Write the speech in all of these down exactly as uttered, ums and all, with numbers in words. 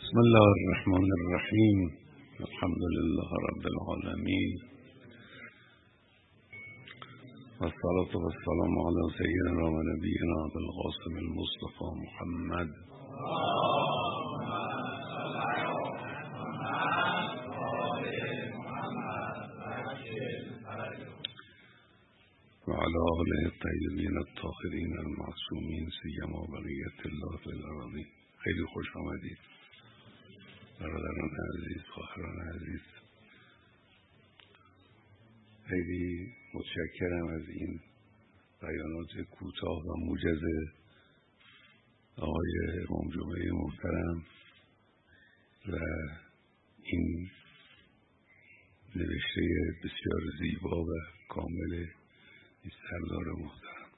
بسم الله الرحمن الرحیم. الحمد لله رب العالمین و الصلاة و السلام علی سیدنا و نبینا ابوالقاسم المصطفى محمد و علی آله الطیبین الطاهرین المعصومین سیما بقیة الله فی الارضین. خیلی خوش آمدید برادران عزیز، خواهران عزیز. خیلی متشکرم از این بیانات کوتاه و موجز آقای امام جمعه محترم و این نوشته بسیار زیبا و کامل این سردار محترم.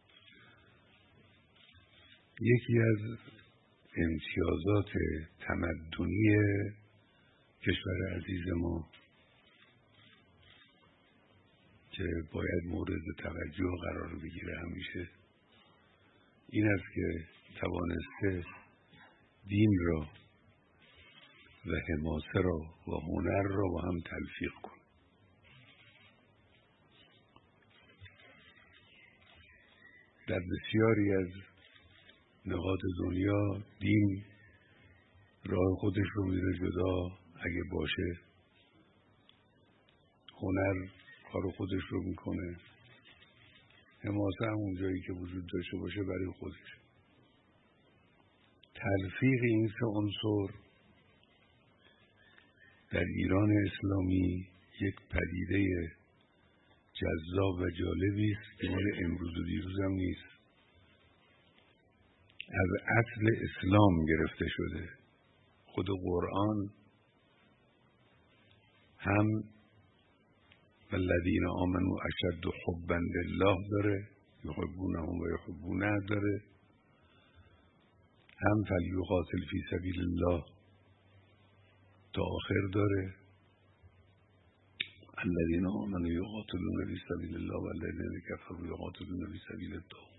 یکی از امتیازات تمدنی کشور عزیز ما که باید مورد توجه قرار بگیره همیشه این است که توانسته دین را و حماسه را و هنر را با هم تلفیق کنه. در بسیاری از نقاط دنیا دین راه خودش رو میره جدا، اگه باشه هنر کار خودش رو میکنه، حماسه هم اون جایی که وجود داشته باشه برای خودش. تلفیق این سه عنصر در ایران اسلامی یک پدیده جذاب و جالبی است که مال امروز و دیروز هم نیست. از اصل اسلام گرفته شده. خود قرآن هم والذین آمنوا اشد حبا لله داره، یحبونهم و یحبونه داره، هم فلیقاتل فی سبیل الله تا آخر داره، الذین آمنوا یقاتلون فی سبیل الله والذین کفروا یقاتلون فی سبیل الطاغوت.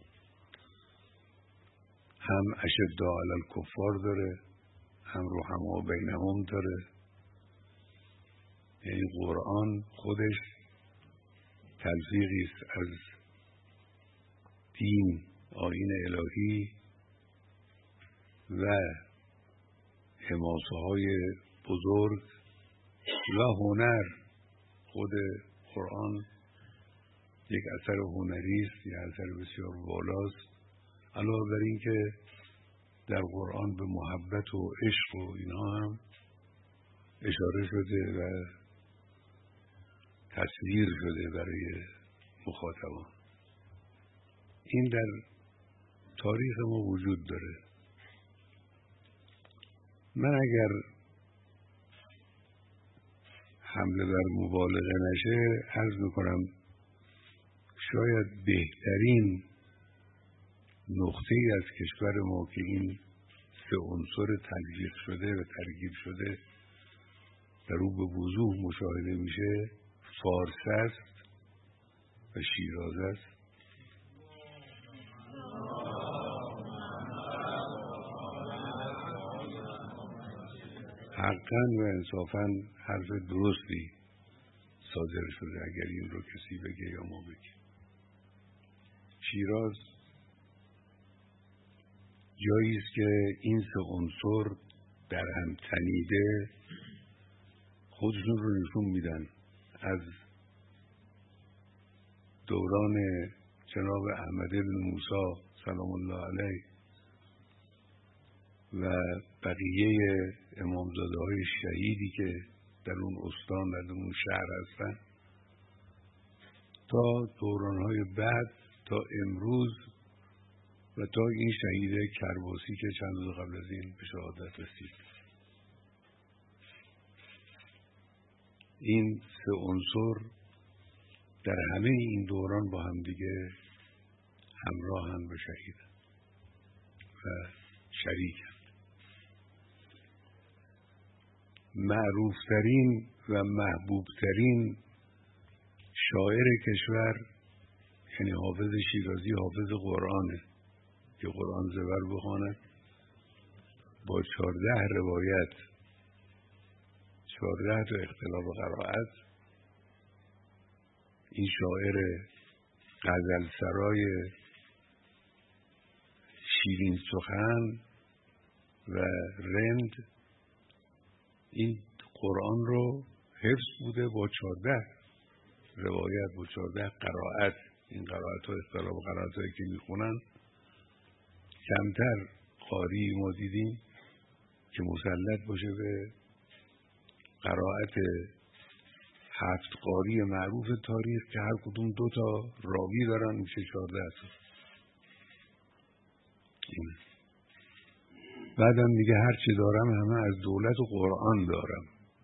هم اشد علی الکفار داره، هم رحما بینهم داره. یعنی قرآن خودش تلفیقی است از دین، آیین الهی و حماسه های بزرگ و هنر. خود قرآن یک اثر هنری است، یک اثر بسیار والاست. علاوه بر این که در قرآن به محبت و عشق و اینها هم اشاره شده و تصویر شده برای مخاطبان. این در تاریخ ما وجود داره. من اگر حمله بر مبالغه نشه عرض میکنم شاید بهترین نقطه ای از کشور ما که این سه عنصر تلفیق شده و ترکیب شده در او به وضوح مشاهده میشه فارس است و شیراز است. حقا و انصافا حرف درستی صادر شده اگر این رو کسی بگه یا ما بگه. شیراز جایی است که این سه عنصر در هم تنیده خودشون رو نشون میدن. از دوران جناب احمد بن موسی سلام الله علیه و بقیه امامزاده های شهیدی که در اون استان در اون شهر هستن تا دوران های بعد تا امروز و تا این شهید کرباسی که چند روز قبل از این به شهادت رسید. این سه عنصر در همه این دوران با هم دیگه همراهن و شهیدن و شریکن. معروفترین و محبوبترین شاعر کشور یعنی حافظ شیرازی حافظ قرآنه که قرآن زبر بخواند با چهارده روایت، چهارده تا اختلاف قرائت، این شاعر غزل سرای شیرین سخن و رند این قرآن رو حفظ بوده با چهارده روایت، با چهارده قرائت. این قرائت ها اختلاف قرائت هایی که میخونن کمتر قاری ما دیدیم که مسلط باشه به قرائت هفت قاری معروف تاریخ که هر کدوم دو تا راوی دارن، میشه چهارده تا. بعدم دیگه هر چی دارم همه از دولت و قرآن دارم،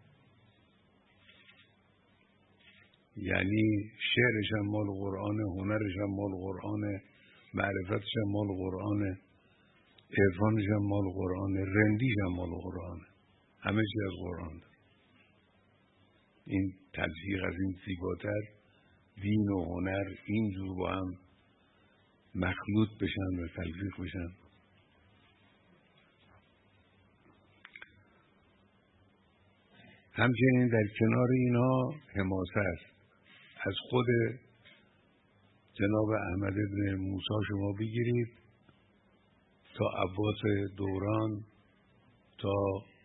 یعنی شعرش هم مال قرآن، هنرش هم مال قرآن، معرفتش هم مال قرآن، عرفانش هم مال قرآن، رندیش هم مال قرآن، همه چی از قرآن. این تلفیق از این زیباتر دین و هنر اینجور با هم مخلوط بشن و تلفیق بشن. همچنین در کنار اینا حماسه است. از خود جناب احمد ابن موسی شما بگیرید تا عباس دوران، تا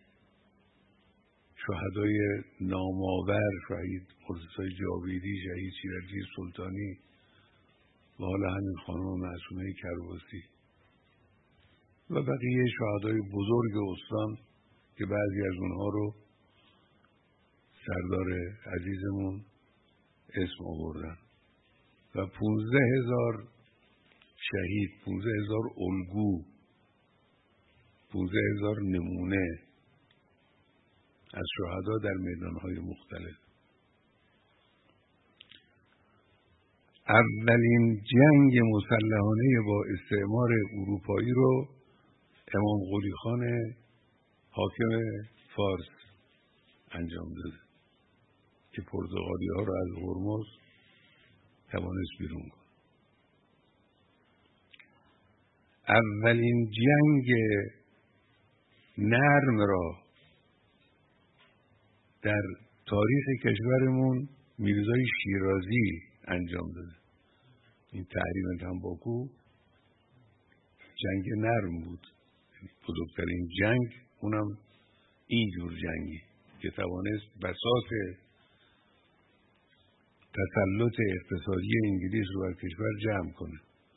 شهدای نامآور، شهید مرتضی جاویدی، شهید شیرازی سلطانی و حالا همین خانم معصومه کرباسی و بقیه شهدای بزرگ استان که بعضی از اونها رو سردار عزیزمون اسم آوردن و پونزده هزار شهید، پونزده هزار الگو، پونزده هزار نمونه از شهدا در میدانهای مختلف. اولین جنگ مسلحانه با استعمار اروپایی رو امام قلی خان حاکم فارس انجام داده که پرتغالی ها رو از هرمز توانست بیرون کنه. اولین جنگ نرم را در تاریخ کشورمون میرزای شیرازی انجام داده. این تحریم تنباکو جنگ نرم بود، بزرگترین جنگ، اونم اینجور جنگی که توانست بساط تسلط اقتصادی انگلیس رو بر کشور جمع کنه.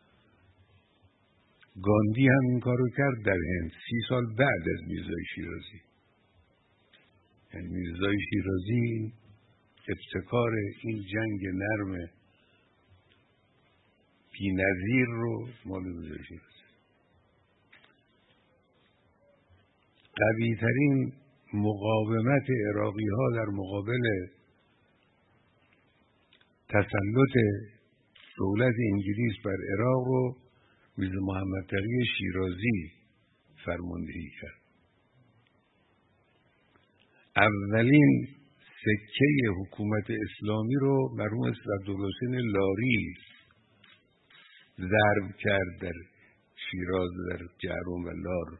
گاندی هم این کارو کرد در هند سی سال بعد از میرزای شیرازی. یعنی میرزای شیرازی ابتکار این جنگ نرم بی‌نظیر رو مال میرزای شیرازی. قوی ترین مقاومت عراقی ها در مقابل تسلط دولت انگلیس بر عراق رو میرزا محمد تقی شیرازی فرماندهی کرد. اولین سکه حکومت اسلامی رو مرحوم عبدالحسین لاری ضرب کرد در شیراز، در جهرم و لار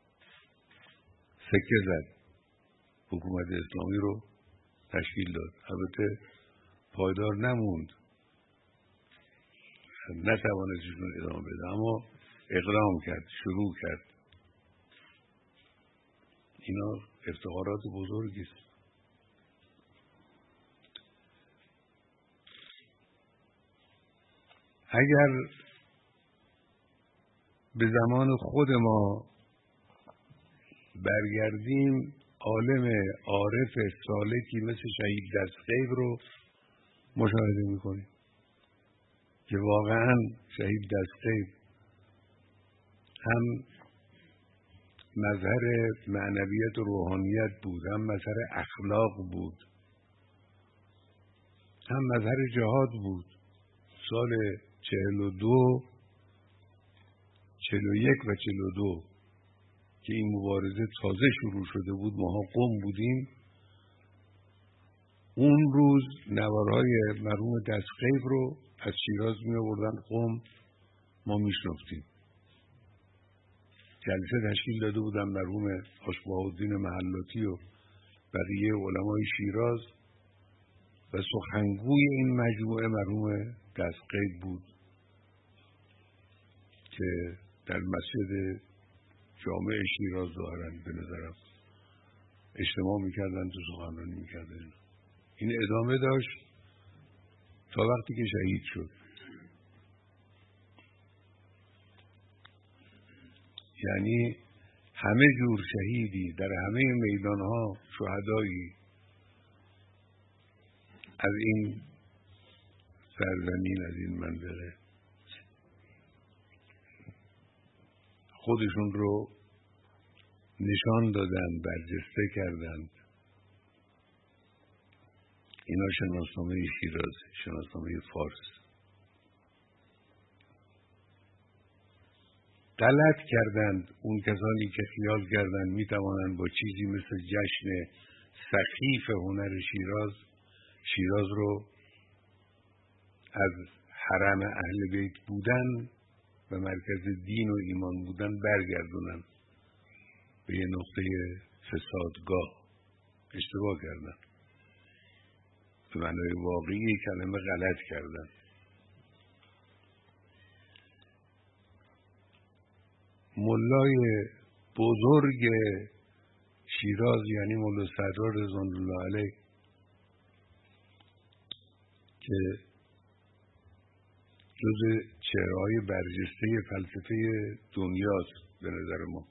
سکه زد، حکومت اسلامی رو تشکیل داد. البته پایدار نموند، نتوانستشون ادامه بده، اما اقدام کرد، شروع کرد. اینا افتخارات بزرگی است. اگر به زمان خود ما برگردیم، عالم عارف سالکی مثل شهید دستغیب رو مشاهده میکنیم که واقعا شهید دستغیب هم مظهر معنویت و روحانیت بود، هم مظهر اخلاق بود، هم مظهر جهاد بود. سال چهل و دو، چهل و یک و چهل و دو که این مبارزه تازه شروع شده بود، ماها قم بودیم. اون روز نوارهای مرحوم دستغیب رو از شیراز می آوردن قم، ما می شنفتیم. جلسه تشکیل داده بودن مرحوم حاج‌بهاءالدین محلاتی و بقیه علمای شیراز و سخنگوی این مجموعه مرحوم دستقید بود که در مسجد جامع شیراز ظاهراً به نظرم اجتماع میکردن تو سخنرانی میکردن. این ادامه داشت تا وقتی که شهید شد. یعنی همه جور شهیدی در همه میدانها شهدایی از این سرزمین، از این منطقه خودشون رو نشان دادن، برجسته کردند. اینا شناسنامه شیراز، شناسنامه فارس. غلط کردند اون کسانی که خیال کردند میتوانند با چیزی مثل جشن سخیف هنر شیراز شیراز رو از حرم اهل بیت بودن و مرکز دین و ایمان بودن برگردونن به یه نقطه فسادگاه. اشتباه کردن، به معنای واقعی کلمه غلط کردن. ملای بزرگ شیراز یعنی مولا صدرا رضوان الله علیه که جز چهره‌های برجسته فلسفه دنیاست به نظر ما،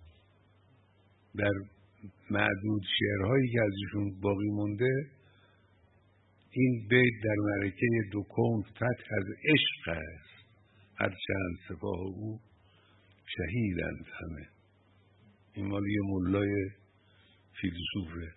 در معدود شعرهایی که از ایشون باقی مونده این بیت در معرکه دو کون فتح از عشق است، هرچند سپاه او شهیدند همه. این مال یه ملای فیلسوفه.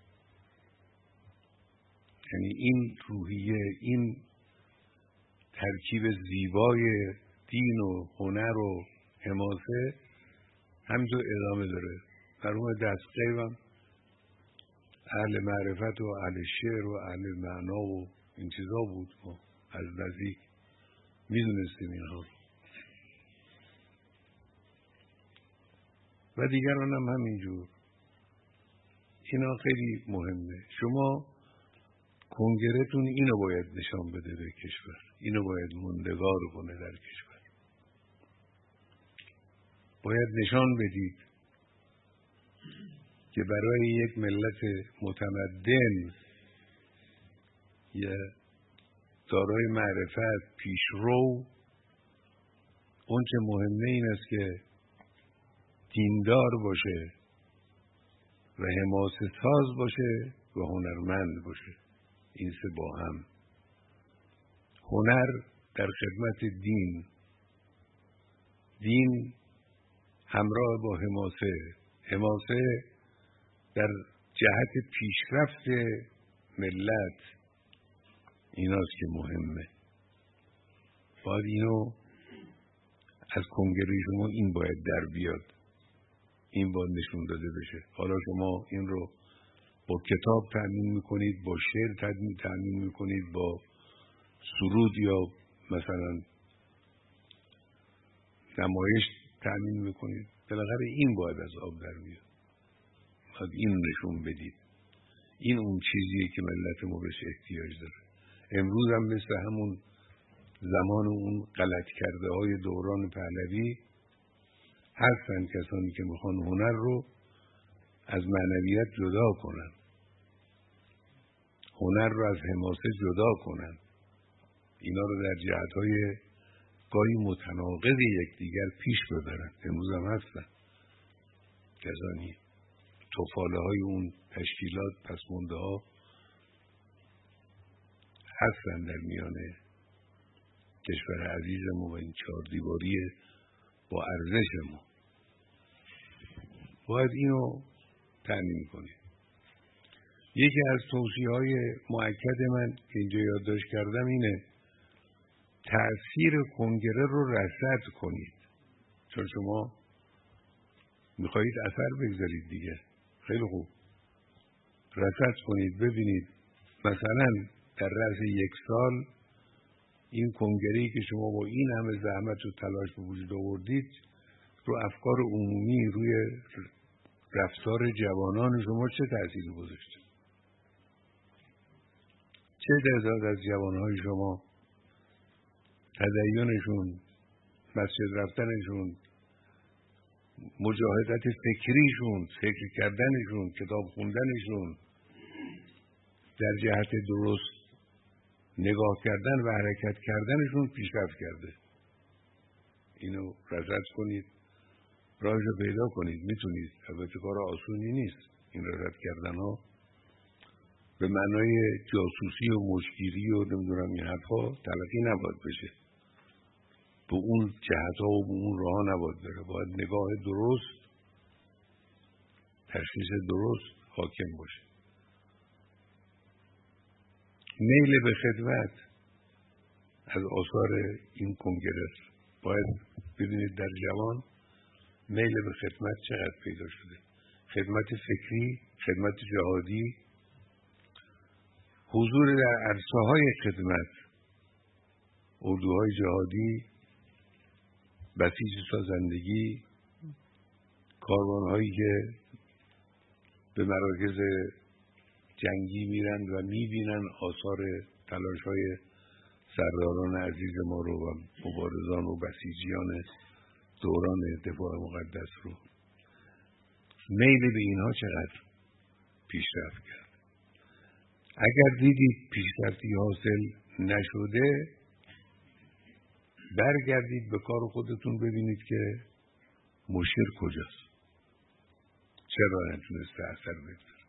یعنی این روحیه، این ترکیب زیبای دین و هنر و حماسه همینطور ادامه داره. مرحوم دستقید هم اهل معرفت و اهل شعر و اهل معنا و این چیزا بود. ما از نزدیک میدونستیم اینها و دیگران هم همینجور. اینا خیلی مهمه. شما کنگرهتون اینو باید نشان بده به کشور، اینو باید موندگار کنه در کشور. باید نشان بدید که برای یک ملت متمدن یا دارای معرفت، پیشرو، اون چه مهمه این است که دیندار باشه و حماسه ساز باشه و هنرمند باشه. این سه با هم. هنر در خدمت دین، دین همراه با حماسه، حماسه در جهت پیشرفت ملت. ایناست که مهمه. باید اینو از کنگره شما این باید در بیاد، این باید نشون داده بشه. حالا شما این رو با کتاب تأمین میکنید، با شعر تأمین میکنید، با سرود یا مثلا نمایش تأمین میکنید. بالاخره این باید از آب در بیاد. باید این نشون بدید. این اون چیزیه که ملت ما بهش احتیاج داره. امروز هم مثل همون زمان اون غلط کرده های دوران پهلوی هستن کسانی که میخوان هنر رو از معنویت جدا کنن، هنر رو از حماسه جدا کنن، اینا رو در جهت‌های گاهی متناقض یکدیگر پیش ببرن. امروز هم هستن کسانی. توفاله های اون تشکیلات پسمانده ها هستن در میان کشور عزیز ما و این چهار دیواری با ارزش ما. باید اینو تأمین کنیم. یکی از توصیه‌های مؤکد من که اینجا یادداشت کردم اینه: تأثیر کنگره رو رصد کنید. چون شما میخواهید اثر بگذارید دیگه. خیلی خوب، رصد کنید، ببینید مثلا در رأس یک سال این کنگره‌ای که شما با این همه زحمت و تلاش به وجود آوردید رو افکار عمومی، روی رفتار جوانان شما چه تأثیری گذاشته؟ چه تعداد از جوانهای شما تدینشون، مسجد رفتنشون، مجاهدت فکریشون، فکر کردنشون، کتاب خوندنشون، در جهت درست نگاه کردن و حرکت کردنشون پیشرفت کرده؟ اینو رصد کنید، راهش رو پیدا کنید. میتونید، البته کار آسونی نیست این رصد کردن ها، به معنای جاسوسی و مشگیری و نمیدونم این حرفا تلقی نباید بشه، به اون جهت ها و به اون راه ها نباید بره. باید نگاه درست، تشخیص درست حاکم باشه. میل به خدمت از آثار این کنگره باید ببینید در جوان میل به خدمت چقدر پیدا شده. خدمت فکری، خدمت جهادی، حضور در عرصه‌های خدمت، اردوهای جهادی، بسیج سازندگی، کاروان‌هایی که به مراکز جنگی میرن و میبینن آثار تلاش‌های سرداران عزیز ما رو و مبارزان و بسیجیان دوران دفاع مقدس رو. میل به اینها چقدر پیشرفت کرد. اگر دیدید پیشرفتی حاصل نشده، برگردید به کار خودتون ببینید که مشکل کجاست، چرا نتونسته اثر بگذاره.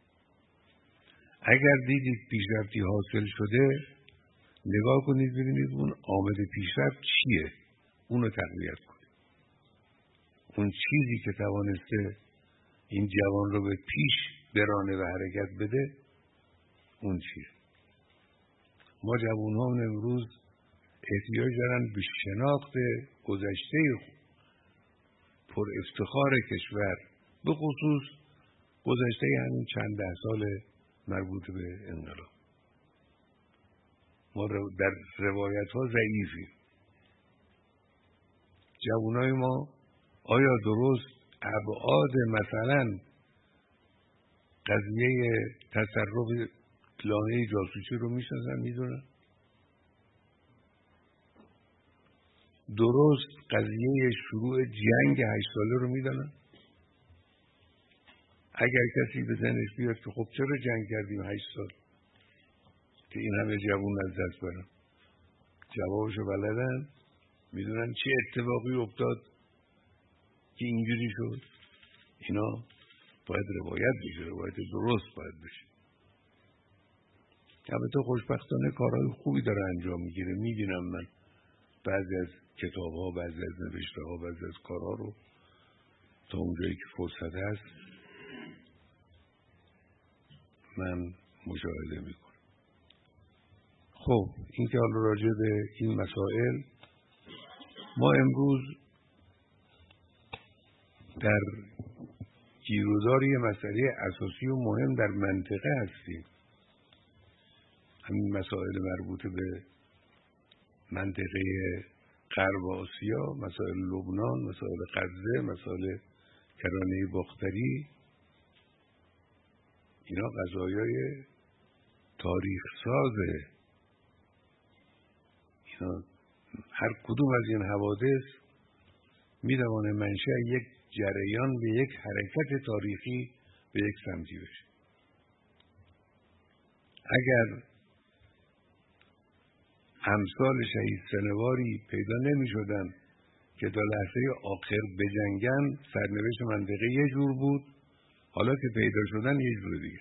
اگر دیدید پیشرفتی حاصل شده، نگاه کنید ببینید اون عامل پیشرفت چیه، اونو تقویت کنید. اون چیزی که توانسته این جوان رو به پیش برانه و حرکت بده، اون چیه؟ ما جوانان امروز احتیاج دارن به شناخت گذشته پر افتخار کشور، به خصوص گذشته همین چند ده سال مربوط به انقلاب. ما در روایت ها ضعیفیم. جوانای ما آیا درست ابعاد مثلا قضیه تصرف لانه جاسوسی رو میشناسن، میدونن؟ درست قضیه شروع جنگ هشت ساله رو میدونن؟ اگر کسی به ذهنش بیاد که خب چرا جنگ کردیم هشت سال که این همه جوان از دست برن، جوابشو بلدن، میدونن چه اتفاقی افتاد که اینجوری شد. اینا باید روایت بشه، روایت درست باید بشه. البته خوشبختانه کارهای خوبی داره انجام میگیره. میبینم من بعضی از کتاب ها، بعضی از نوشته ها، بعضی از کارها رو تا اونجایی که فرصت هست من مشاهده میکنم. خب این که حالا راجع به این مسائل، ما امروز در گیرودار یه مسئله اساسی و مهم در منطقه هستیم. همین مسائل مربوط به منطقه غرب آسیا، مسائل لبنان، مسائل غزه، مسائل کرانه باختری، اینا قضایای تاریخ سازه. اینا هر کدوم از این حوادث می‌تواند منشأ یک جریان به یک حرکت تاریخی به یک سمتی بشه. اگر امثال شهید سنواری پیدا نمی شدن که تا لحظه آخر بجنگن، سرنوشت منطقه یه جور بود، حالا که پیدا شدن یه جور دیگه.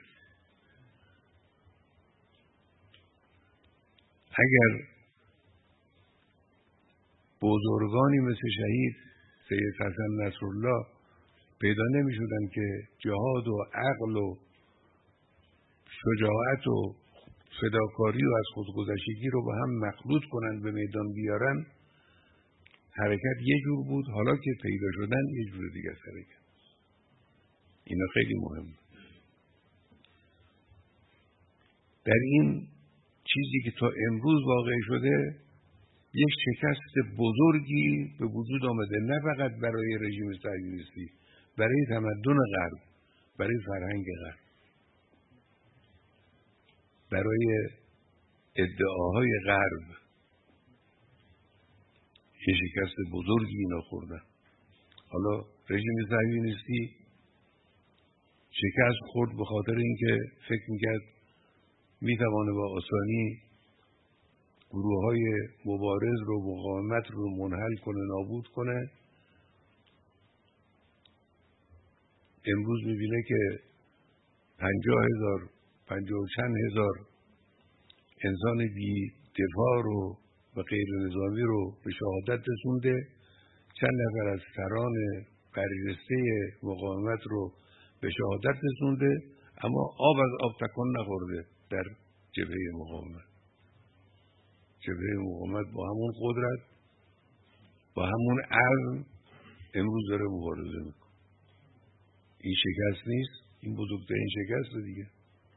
اگر بزرگانی مثل شهید سید حسن نصرالله پیدا نمی شدن که جهاد و عقل و شجاعت و فداکاری و از خودگذشتگی رو با هم مخلوط کنن به میدان بیارن، حرکت یه جور بود، حالا که پیدا شدن یه جور دیگه است حرکت. اینا خیلی مهم. در این چیزی که تا امروز واقع شده یک شکست بزرگی به وجود آمده، نه فقط برای رژیم صهیونیستی، برای تمدن غرب، برای فرهنگ غرب، برای ادعاهای غرب. این شکست بزرگی اینا خوردن. حالا رژیم صهیونیستی شکست خورد به خاطر اینکه فکر میکرد میتوانه با آسانی گروه های مبارز رو، مقاومت رو منحل کنه، نابود کنه. امروز میبینه که پنجاه هزار پنجاه و چند هزار انسان بی دفاع رو و غیر نظامی رو به شهادت رسونده، چند نفر از سران برجسته مقاومت رو به شهادت رسونده، اما آب از آب تکان نخورده در جبهه مقاومت. جبهه مقاومت با همون قدرت، با همون عزم امروز داره مبارزه میکنه. این شکست نیست، این بزرگترین شکست دیگه.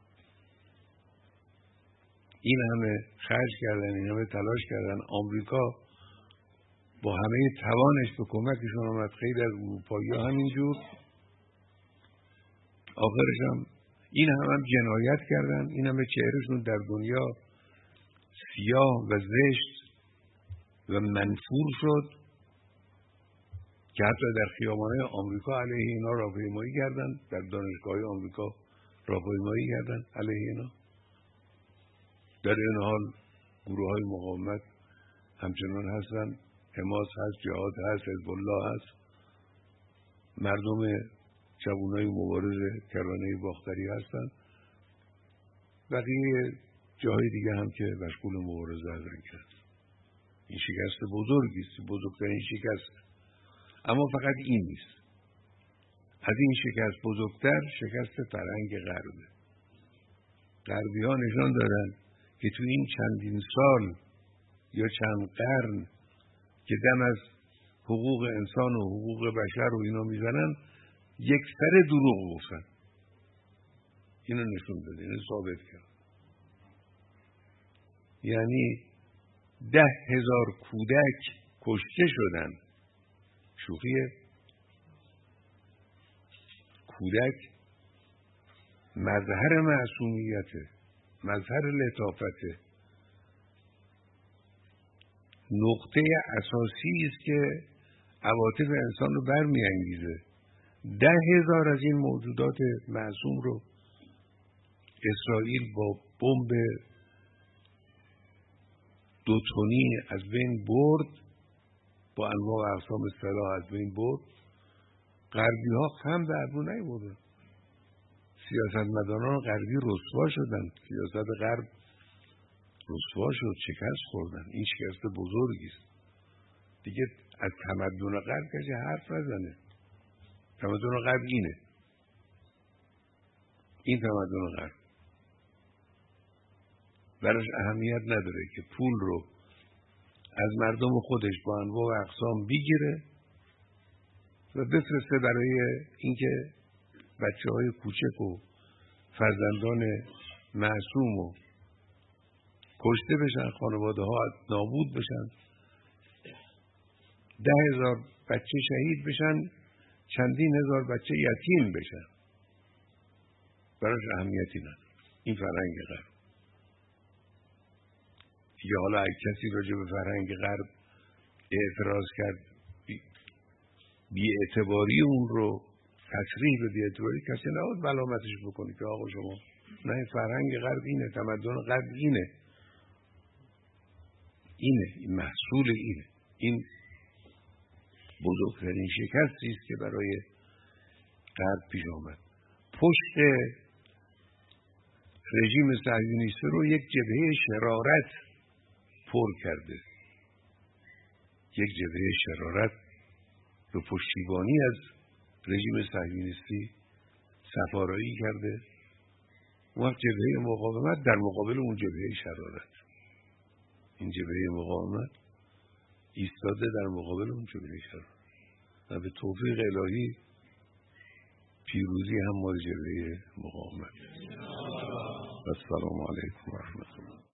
این همه خرج کردن، این همه تلاش کردن، آمریکا با همه توانش به کمکشون آمد، خیلی از اروپایی‌ها همینجور. آخرش هم این هم, هم جنایت کردن، این همه چهرهشون در دنیا سیاه و زشت و منفور شد که حتی در خیابان‌های آمریکا علیه اینا راهپیمایی کردن، در دانشگاه‌های آمریکا راهپیمایی کردن علیه اینا. در این حال گروه های مقاومت همچنان هستن، حماس هست، جهاد هست، حزب الله هست، مردم جوانای مبارز کرانه باختری هستن، بقیه جاهای دیگه هم که مشغول مبارزه هستن. این شکست بزرگی است، بزرگترین شکست. اما فقط این نیست، از این شکست بزرگتر شکست فرهنگ غربه. غربی ها نشان دادن که تو این چندین سال یا چند قرن که دم از حقوق انسان و حقوق بشر و اینا میزنن، یک سر دروغ گفتن. اینو نشون داده، اینو ثابت کرد. یعنی ده هزار کودک کشته شدن. شوخیه؟ کودک مظهر معصومیته، مظهر لطافته، نقطه اساسی است که عواطف انسان رو برمی‌انگیزه. ده هزار از این موجودات معصوم رو اسرائیل با بمب دو تنی از بین برد، با انواع و اقسام سلاح از بین برد. غربی ها خم به ابرو نیاوردن. سیاستمداران غربی رسوا شدن، سیاست غرب رسوا شد، شکست خوردن. این شکست بزرگی است. دیگه از تمدن غرب کسی حرف نزنه. تمدن غرب اینه، این تمدن غرب براش اهمیت نداره که پول رو از مردم خودش با انواع و اقسام بگیره و بفرسته برای اینکه بچه های کوچک و فرزندان معصوم و کشته بشن، خانواده ها نابود بشن، ده هزار بچه شهید بشن، چندین هزار بچه یتیم بشن. براش اهمیتی نداره. این فرهنگ غرب. دیگه حالا اگه کسی راجع به فرهنگ غرب اعتراض کرد، بی اعتباری اون رو تصریح به بی اعتباری، کسی نباید ملامتش بکنی که آقا شما نه، فرهنگ غرب اینه، تمدن غرب اینه، اینه، این محصول اینه. این بزرگترین شکستی است که برای غرب پیش آمد. پشت رژیم صهیونیستی رو یک جبهه شرارت پر کرده، یک جبهه شرارت به پشتیبانی از رژیم صهیونیستی سفارایی کرده. اون وقت جبهه مقاومت در مقابل اون جبهه شرارت، این جبهه مقاومت ایستاده در مقابل اون جبهه شرارت و به توفیق الهی پیروزی هم مال جبهه مقاومت. السلام علیکم و رحمت الله.